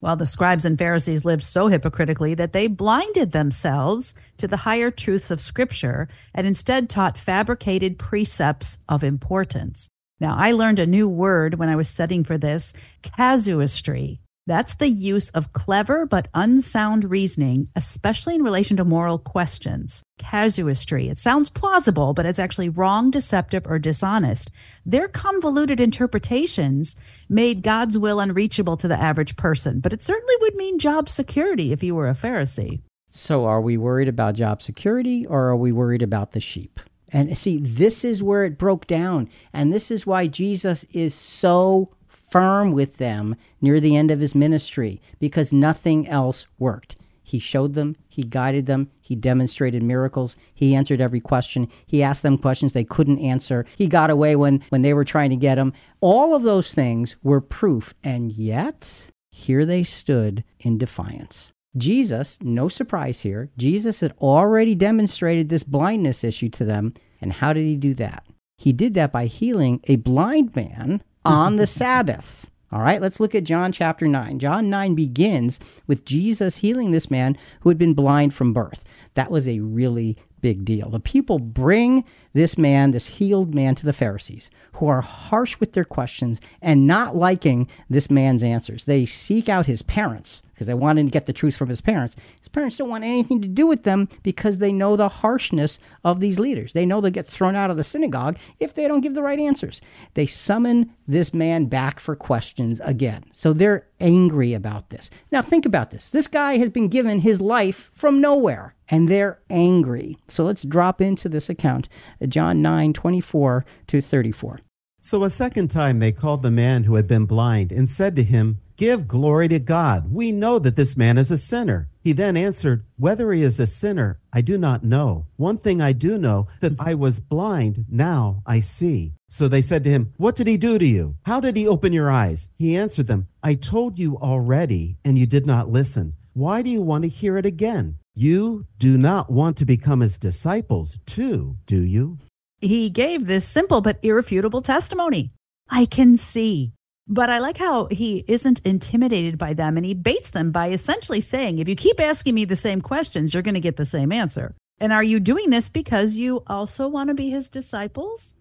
Well, the scribes and Pharisees lived so hypocritically that they blinded themselves to the higher truths of Scripture and instead taught fabricated precepts of importance. Now, I learned a new word when I was studying for this, casuistry. That's the use of clever but unsound reasoning, especially in relation to moral questions. Casuistry. It sounds plausible, but it's actually wrong, deceptive, or dishonest. Their convoluted interpretations made God's will unreachable to the average person, but it certainly would mean job security if you were a Pharisee. So are we worried about job security, or are we worried about the sheep? And see, this is where it broke down. And this is why Jesus is so firm with them near the end of his ministry, because nothing else worked. He showed them, he guided them, he demonstrated miracles, he answered every question, he asked them questions they couldn't answer, he got away when they were trying to get him. All of those things were proof, and yet here they stood in defiance. Jesus, no surprise here, Jesus had already demonstrated this blindness issue to them, and how did he do that? He did that by healing a blind man on the Sabbath. All right, let's look at John chapter 9. John 9 begins with Jesus healing this man who had been blind from birth. That was a really big deal. The people bring this man, this healed man, to the Pharisees, who are harsh with their questions and not liking this man's answers. They seek out his parents because they wanted to get the truth from his parents. His parents don't want anything to do with them because they know the harshness of these leaders. They know they'll get thrown out of the synagogue if they don't give the right answers. They summon this man back for questions again. So they're angry about this. Now think about this. This guy has been given his life from nowhere, and they're angry. So let's drop into this account, John 9:24 to 34. So a second time they called the man who had been blind and said to him, "Give glory to God. We know that this man is a sinner." He then answered, "Whether he is a sinner, I do not know. One thing I do know, that I was blind, now I see." So they said to him, "What did he do to you? How did he open your eyes?" He answered them, "I told you already, and you did not listen. Why do you want to hear it again? You do not want to become his disciples too, do you?" He gave this simple but irrefutable testimony. I can see. But I like how he isn't intimidated by them, and he baits them by essentially saying, if you keep asking me the same questions, you're going to get the same answer. And are you doing this because you also want to be his disciples?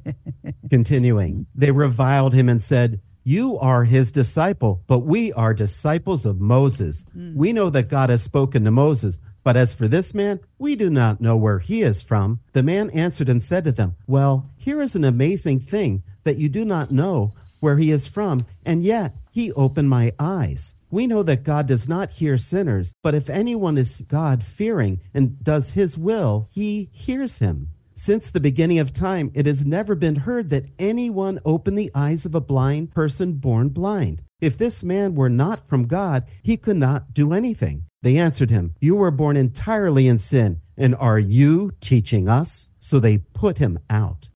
Continuing, they reviled him and said, "You are his disciple, but we are disciples of Moses. We know that God has spoken to Moses, but as for this man, we do not know where he is from." The man answered and said to them, "Well, here is an amazing thing, that you do not know where he is from, and yet he opened my eyes. We know that God does not hear sinners, but if anyone is God-fearing and does his will, he hears him. Since the beginning of time, it has never been heard that anyone opened the eyes of a blind person born blind. If this man were not from God, he could not do anything." They answered him, "You were born entirely in sin, and are you teaching us?" So they put him out.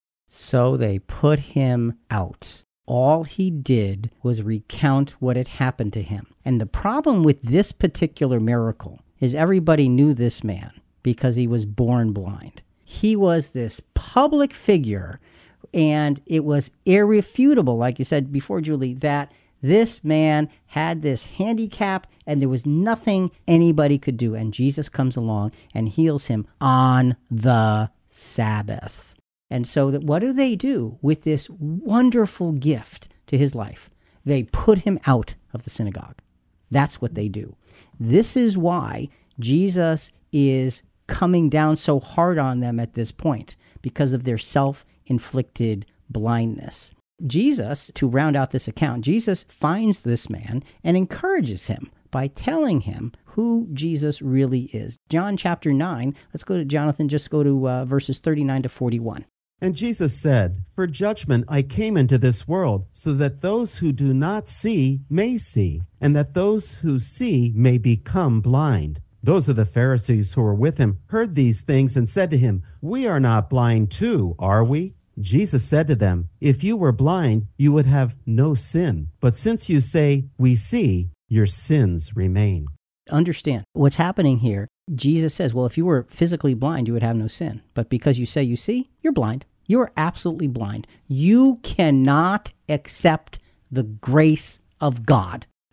All he did was recount what had happened to him. And the problem with this particular miracle is everybody knew this man because he was born blind. He was this public figure, and it was irrefutable, like you said before, Julie, that this man had this handicap and there was nothing anybody could do. And Jesus comes along and heals him on the Sabbath. And so what do they do with this wonderful gift to his life? They put him out of the synagogue. That's what they do. This is why Jesus is coming down so hard on them at this point, because of their self-inflicted blindness. Jesus, to round out this account, Jesus finds this man and encourages him by telling him who Jesus really is. John chapter 9, let's go to Jonathan, just go to verses 39 to 41. And Jesus said, "For judgment I came into this world, so that those who do not see may see, and that those who see may become blind." Those of the Pharisees who were with him heard these things and said to him, "We are not blind too, are we?" Jesus said to them, "If you were blind, you would have no sin. But since you say, 'We see,' your sins remain." Understand what's happening here. Jesus says, well, if you were physically blind, you would have no sin. But because you say you see, you're blind. You are absolutely blind. You cannot accept the grace of God.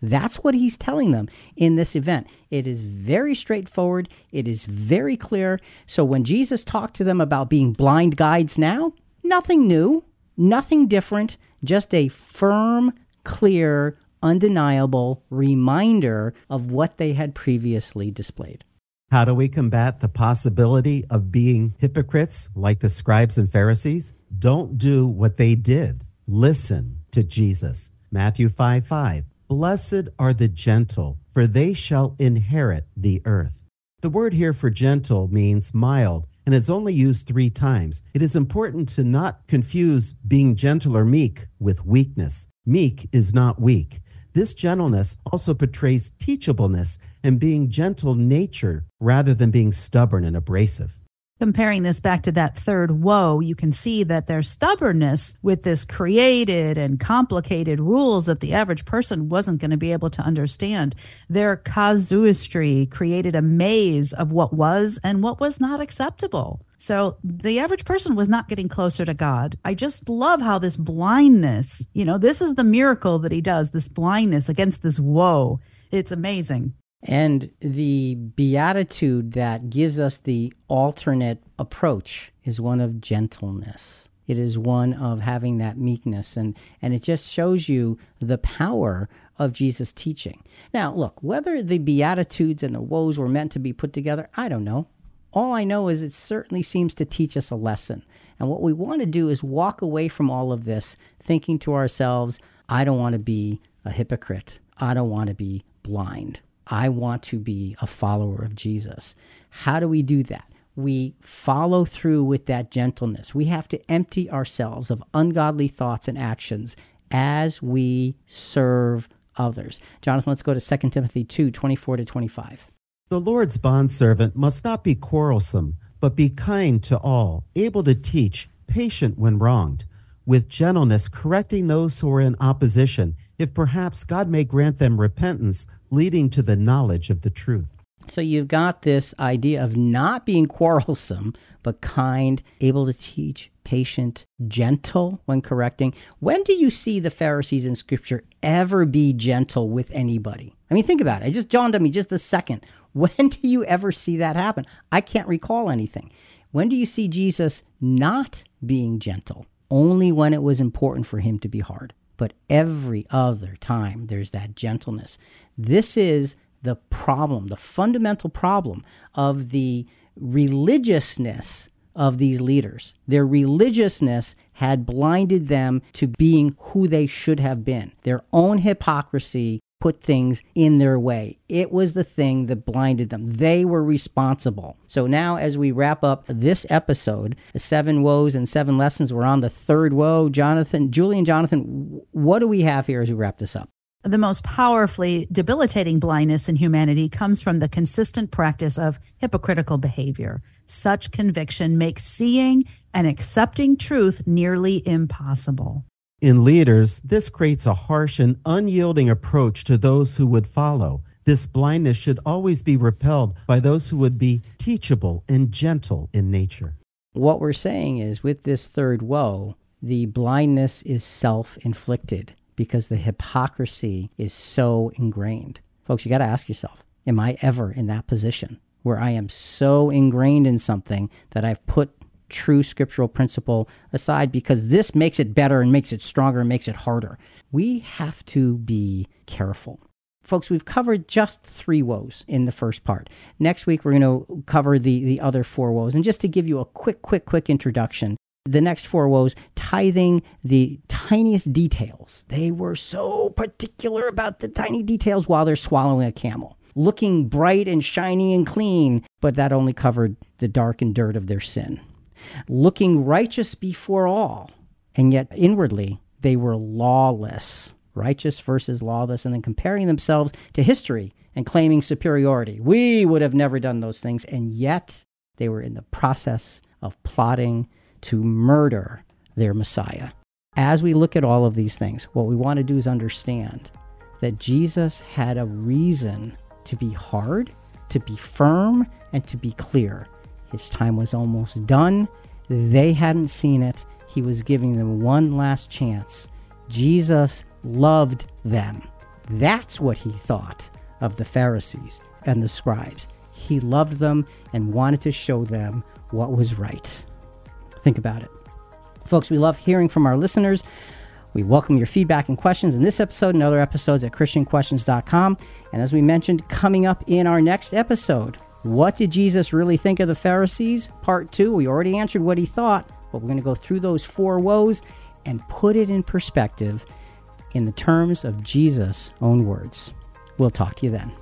That's what he's telling them in this event. It is very straightforward. It is very clear. So when Jesus talked to them about being blind guides now, nothing new, nothing different, just a firm, clear, undeniable reminder of what they had previously displayed. How do we combat the possibility of being hypocrites like the scribes and Pharisees? Don't do what they did. Listen to Jesus. Matthew 5:5. Blessed are the gentle, for they shall inherit the earth. The word here for gentle means mild, and it's only used 3 times. It is important to not confuse being gentle or meek with weakness. Meek is not weak. This gentleness also portrays teachableness and being gentle nature rather than being stubborn and abrasive. Comparing this back to that third woe, you can see that their stubbornness with this created and complicated rules that the average person wasn't going to be able to understand. Their casuistry created a maze of what was and what was not acceptable. So the average person was not getting closer to God. I just love how this blindness, this is the miracle that he does, this blindness against this woe. It's amazing. And the beatitude that gives us the alternate approach is one of gentleness. It is one of having that meekness. And it just shows you the power of Jesus' teaching. Now, look, whether the beatitudes and the woes were meant to be put together, I don't know. All I know is it certainly seems to teach us a lesson. And what we want to do is walk away from all of this thinking to ourselves, I don't want to be a hypocrite. I don't want to be blind. I want to be a follower of Jesus. How do we do that? We follow through with that gentleness. We have to empty ourselves of ungodly thoughts and actions as we serve others. Jonathan, let's go to 2 Timothy 2:24-25. The Lord's bondservant must not be quarrelsome, but be kind to all, able to teach, patient when wronged, with gentleness correcting those who are in opposition, if perhaps God may grant them repentance, leading to the knowledge of the truth. So you've got this idea of not being quarrelsome, but kind, able to teach, patient, gentle when correcting. When do you see the Pharisees in Scripture ever be gentle with anybody? I mean, think about it. It just dawned on me just a second. When do you ever see that happen? I can't recall anything. When do you see Jesus not being gentle? Only when it was important for him to be hard. But every other time, there's that gentleness. This is the problem, the fundamental problem of the religiousness of these leaders. Their religiousness had blinded them to being who they should have been. Their own hypocrisy put things in their way. It was the thing that blinded them. They were responsible. So now as we wrap up this episode, the 7 woes and 7 lessons, we're on the 3rd woe. Julie and Jonathan, what do we have here as we wrap this up? The most powerfully debilitating blindness in humanity comes from the consistent practice of hypocritical behavior. Such conviction makes seeing and accepting truth nearly impossible. In leaders, this creates a harsh and unyielding approach to those who would follow. This blindness should always be repelled by those who would be teachable and gentle in nature. What we're saying is with this 3rd woe, the blindness is self-inflicted because the hypocrisy is so ingrained. Folks, you got to ask yourself, am I ever in that position where I am so ingrained in something that I've put true scriptural principle aside because this makes it better and makes it stronger and makes it harder? We have to be careful. Folks, we've covered just 3 woes in the first part. Next week, we're going to cover the other 4 woes. And just to give you a quick introduction, the next 4 woes, tithing the tiniest details. They were so particular about the tiny details while they're swallowing a camel. Looking bright and shiny and clean, but that only covered the dark and dirt of their sin. Looking righteous before all, and yet inwardly they were lawless. Righteous versus lawless, and then comparing themselves to history and claiming superiority. We would have never done those things, and yet they were in the process of plotting to murder their Messiah. As we look at all of these things, what we want to do is understand that Jesus had a reason to be hard, to be firm, and to be clear. His time was almost done. They hadn't seen it. He was giving them one last chance. Jesus loved them. That's what he thought of the Pharisees and the scribes. He loved them and wanted to show them what was right. Think about it. Folks, we love hearing from our listeners. We welcome your feedback and questions in this episode and other episodes at ChristianQuestions.com. And as we mentioned, coming up in our next episode, what did Jesus really think of the Pharisees? Part 2, we already answered what he thought, but we're going to go through those 4 woes and put it in perspective in the terms of Jesus' own words. We'll talk to you then.